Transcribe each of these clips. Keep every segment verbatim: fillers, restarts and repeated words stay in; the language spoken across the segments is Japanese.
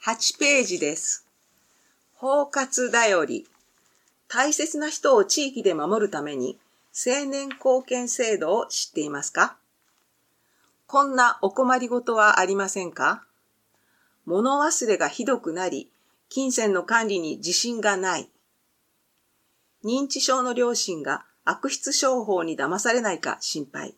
はちページです。包括だより。大切な人を地域で守るために青年貢献制度を知っていますか？こんなお困りごとはありませんか？物忘れがひどくなり、金銭の管理に自信がない。認知症の両親が悪質商法に騙されないか心配。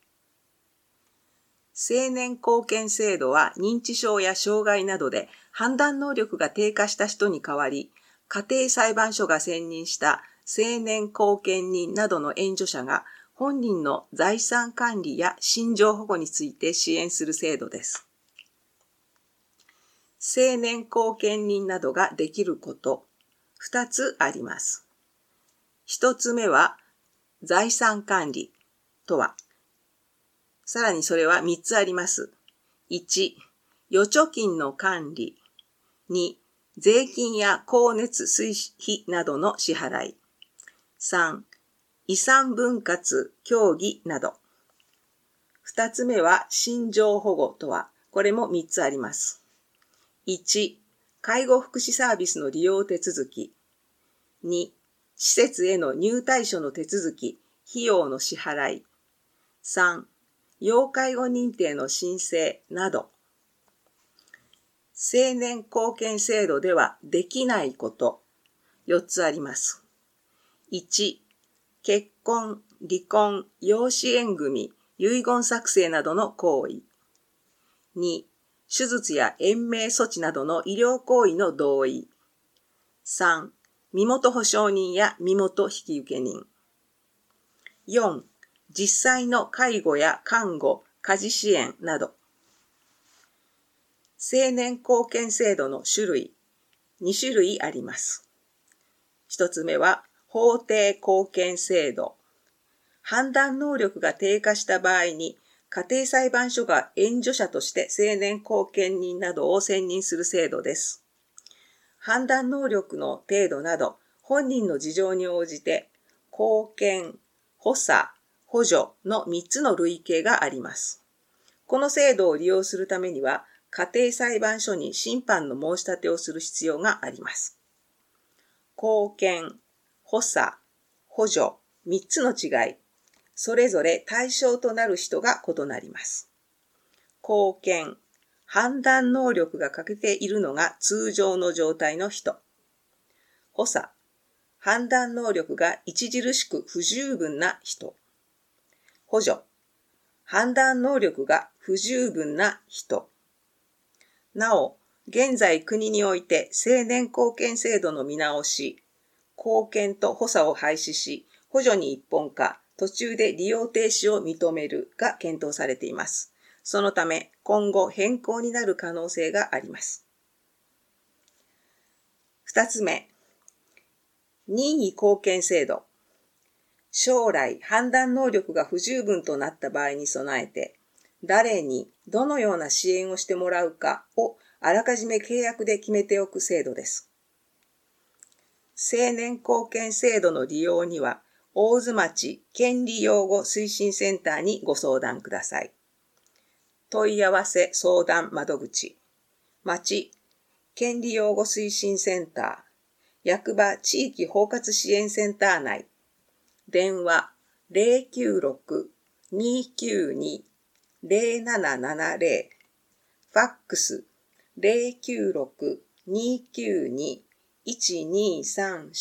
青年貢献制度は認知症や障害などで判断能力が低下した人に代わり、家庭裁判所が選任した青年後見人などの援助者が本人の財産管理や心情保護について支援する制度です。青年後見人などができること、ふたつあります。ひとつめは財産管理とは、さらにそれはみっつあります。いち、預貯金の管理。に、税金や光熱水費などの支払い。さん、遺産分割協議など。ふたつめは心情保護とは、これもみっつあります。いち、介護福祉サービスの利用手続き。に、施設への入退所の手続き、費用の支払い。さん、要介護認定の申請など。青年貢献制度ではできないこと、よっつあります。いち、結婚、離婚、養子縁組、遺言作成などの行為。に、手術や延命措置などの医療行為の同意。さん、身元保証人や身元引受人。よん、実際の介護や看護、家事支援など。青年貢献制度の種類、にしゅるいあります。ひとつめは法定貢献制度。判断能力が低下した場合に、家庭裁判所が援助者として青年貢献人などを選任する制度です。判断能力の程度など、本人の事情に応じて、貢献、補佐、補助のみっつの類型があります。この制度を利用するためには、家庭裁判所に審判の申し立てをする必要があります。貢献、補佐、補助、みっつの違い、それぞれ対象となる人が異なります。貢献、判断能力が欠けているのが通常の状態の人。補佐、判断能力が著しく不十分な人。補助、判断能力が不十分な人。なお、現在国において青年貢献制度の見直し、貢献と補佐を廃止し、補助に一本化、途中で利用停止を認めるが検討されています。そのため、今後変更になる可能性があります。二つ目、任意貢献制度。将来判断能力が不十分となった場合に備えて、誰にどのような支援をしてもらうかをあらかじめ契約で決めておく制度です。青年貢献制度の利用には、大津町権利擁護推進センターにご相談ください。問い合わせ相談窓口、町権利擁護推進センター、役場地域包括支援センター内、電話 ゼロきゅうろく にきゅうに ゼロななななゼロ、ファックス ゼロきゅうろく にきゅうに いちにさんよん。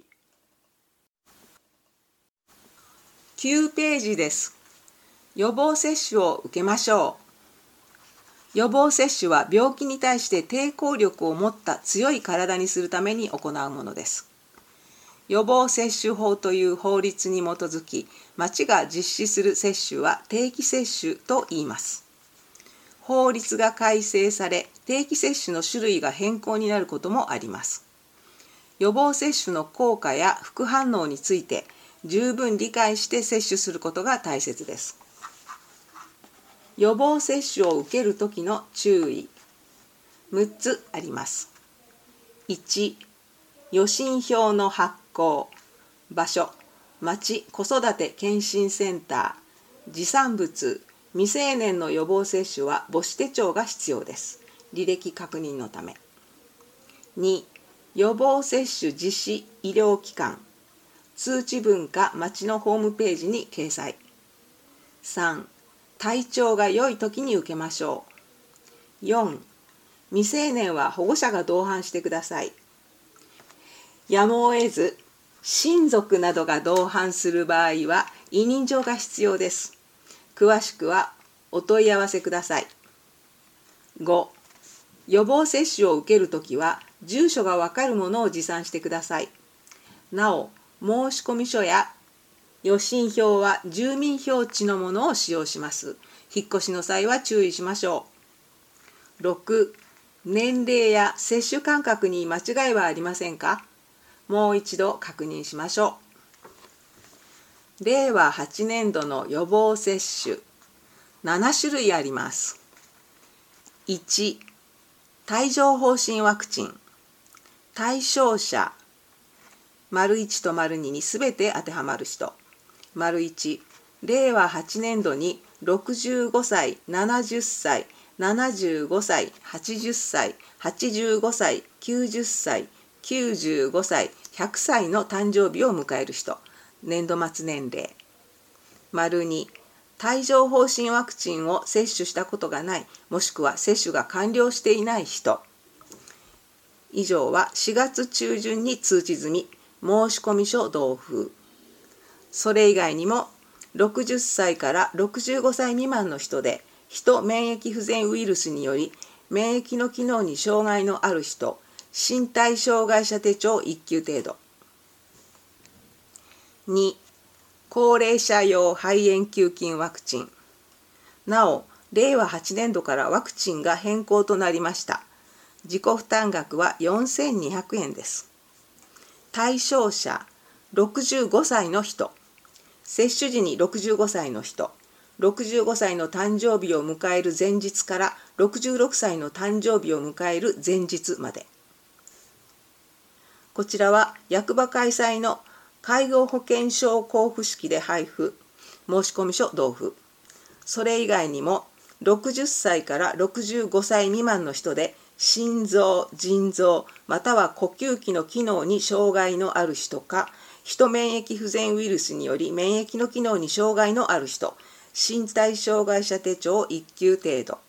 きゅうページです。予防接種を受けましょう。予防接種は病気に対して抵抗力を持った強い体にするために行うものです。予防接種法という法律に基づき、町が実施する接種は定期接種と言います。法律が改正され、定期接種の種類が変更になることもあります。予防接種の効果や副反応について、十分理解して接種することが大切です。予防接種を受けるときの注意、むっつあります。いち、予診票の発行、場所、町子育て健診センター、持産物、未成年の予防接種は母子手帳が必要です。履歴確認のため。 に、予防接種実施医療機関、通知文か町のホームページに掲載。さん、体調が良い時に受けましょう。よん、未成年は保護者が同伴してください。やむを得ず、親族などが同伴する場合は委任状が必要です。詳しくはお問い合わせください。ご、予防接種を受けるときは住所がわかるものを持参してください。なお、申込書や予診票は住民票地のものを使用します。引っ越しの際は注意しましょう。ろく、年齢や接種間隔に間違いはありませんか？もう一度確認しましょう。れいわはちねんどの予防接種、ななしゅるいあります。いち、帯状疱疹ワクチン。対象者、丸いちと丸ににすべて当てはまる人。丸いち、れいわはちねんどにろくじゅうごさい、ななじゅっさい、ななじゅうごさい、はちじゅっさい、はちじゅうごさい、きゅうじゅっさい、きゅうじゅうごさい、ひゃくさいの誕生日を迎える人。年度末年齢。丸に、帯状疱疹ワクチンを接種したことがない、もしくは接種が完了していない人。以上はしがつちゅうじゅんに通知済み、申込書同封。それ以外にも、ろくじゅっさいからろくじゅうごさい未満の人で、ヒト免疫不全ウイルスにより免疫の機能に障害のある人、身体障害者手帳いっきゅう程度。に、高齢者用肺炎球菌ワクチン。なお、れいわはちねんどからワクチンが変更となりました。自己負担額はよんせんにひゃくえんです。対象者、ろくじゅうごさいの人。接種時にろくじゅうごさいの人。ろくじゅうごさいの誕生日を迎える前日からろくじゅうろくさいの誕生日を迎える前日まで。こちらは役場開催の介護保険証交付式で配布、申込書同封。それ以外にもろくじゅっさいからろくじゅうごさい未満の人で心臓、腎臓、または呼吸器の機能に障害のある人か、ヒト免疫不全ウイルスにより免疫の機能に障害のある人、身体障害者手帳いっきゅう程度。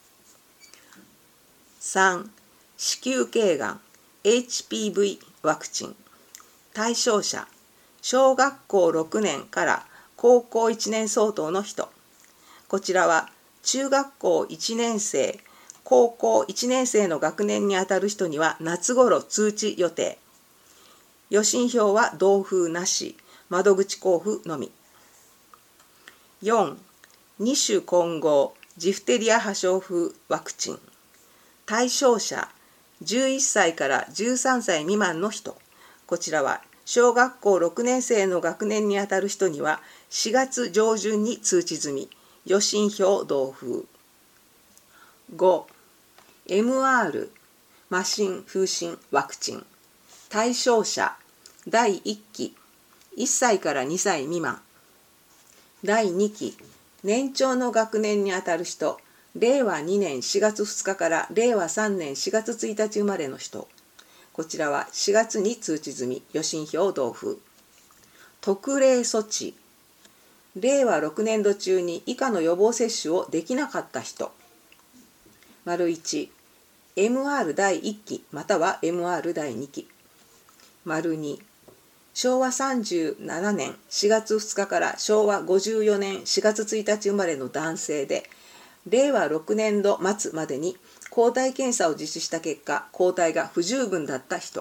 さん、子宮頸がん エイチピーブイ ワクチン。対象者、小学校ろくねんから高校いちねん相当の人。こちらは中学校いちねんせい、高校いちねんせいの学年にあたる人には夏頃通知予定。予診票は同封なし、窓口交付のみ。よん、に種混合ジフテリア破傷風ワクチン。対象者、じゅういっさいからじゅうさんさい未満の人。こちらは小学校ろくねんせいの学年にあたる人にはしがつじょうじゅんに通知済み、予診票同封。ご、エムアール 麻疹風疹ワクチン。対象者、だいいっき、いっさいからにさい未満。だいにき、年長の学年にあたる人、れいわにねんしがつふつかかられいわさんねんしがつついたち生まれの人。こちらはしがつに通知済み、予診票同封。特例措置。れいわろくねんど中に以下の予防接種をできなかった人。丸いち、エムアール だいいっきまたは エムアール だいにき。丸に、しょうわさんじゅうななねんしがつふつかからしょうわごじゅうよねんしがつついたち生まれの男性で、れいわろくねんど末までに抗体検査を実施した結果、抗体が不十分だった人。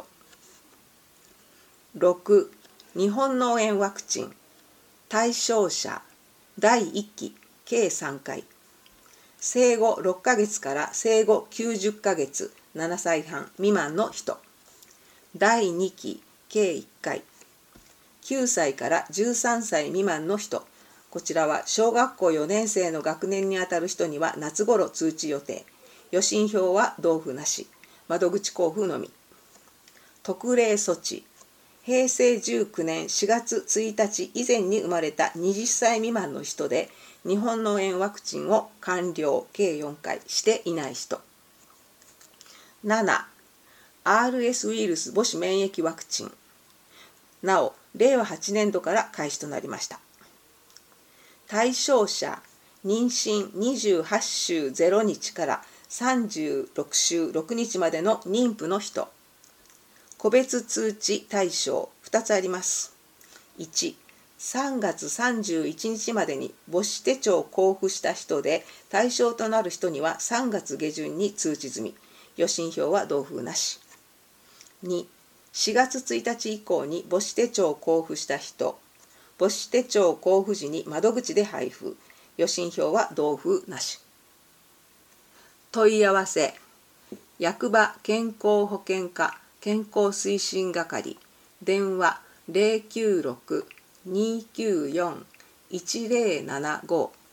ろく、日本脳炎ワクチン。対象者、だいいっき計さんかい。生後ろっかげつから生後きゅうじゅっかげつ、ななさいはん未満の人。だいにき計いっかい。きゅうさいからじゅうさんさい未満の人。こちらは小学校よねんせいの学年にあたる人には夏頃通知予定。予診票は同封なし、窓口交付のみ。特例措置。へいせいじゅうきゅうねんしがつついたち以前に生まれたはたち未満の人で、日本脳炎ワクチンを完了計よんかいしていない人。なな、 アールエス ウイルス母子免疫ワクチン。なお、れいわはちねんどから開始となりました。対象者、妊娠にじゅうはちしゅうぜろにちからさんじゅうろくしゅうろくにちまでの妊婦の人。個別通知対象ふたつあります。いち、さんがつさんじゅういちにちまでに母子手帳を交付した人で、対象となる人にはさんがつげじゅんに通知済み。予診票は同封なし。に、しがつついたち以降に母子手帳を交付した人。母子手帳交付時に窓口で配布。予診票は同封なし。問い合わせ。役場健康保険課健康推進係。電話 ゼロきゅうろく にーきゅうよん いちゼロななご